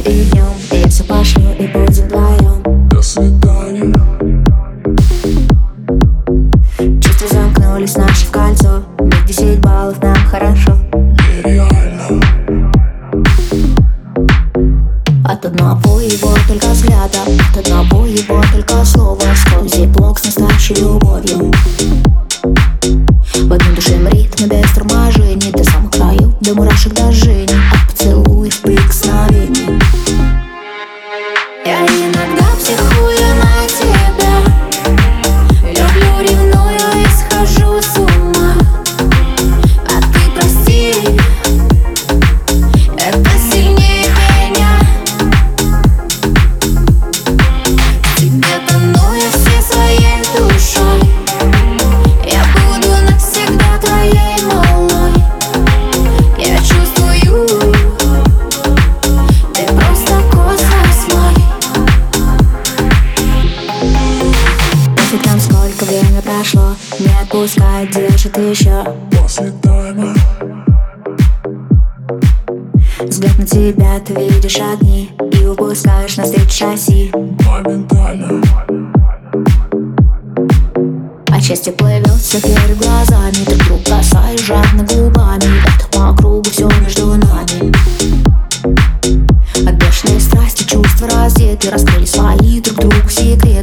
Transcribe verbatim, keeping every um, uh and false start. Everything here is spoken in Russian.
и днем. Я все пошлю и будем вдвоем. До свидания. Чувства замкнулись наши в кольцо. Миг десять баллов, нам хорошо. Нереально. От одного его только взгляда, от одного его только слова сквозь блок с настоящей любовью. В одном душем ритме без торможений, до самых краев, до мурашек, до жжений, от поцелуев, прикосновений. Я иногда психую на тебя, люблю, ревную и схожу с ума. А ты прости, это сильнее меня. Тебе тону я всей своей душой. Я буду навсегда твоей малой. Я чувствую, ты просто космос мой. Пофиг нам, сколько время прошло, не отпускает, держит еще. После тайма. Взгляд на тебя, ты видишь огни и упускаешь навстречу шасси. Моментально. А счастье плывет все перед глазами, друг друг касаясь жадно губами. Это по кругу все между нами. От бешеной страсти чувства раздеты, раскрыли свои друг другу секреты.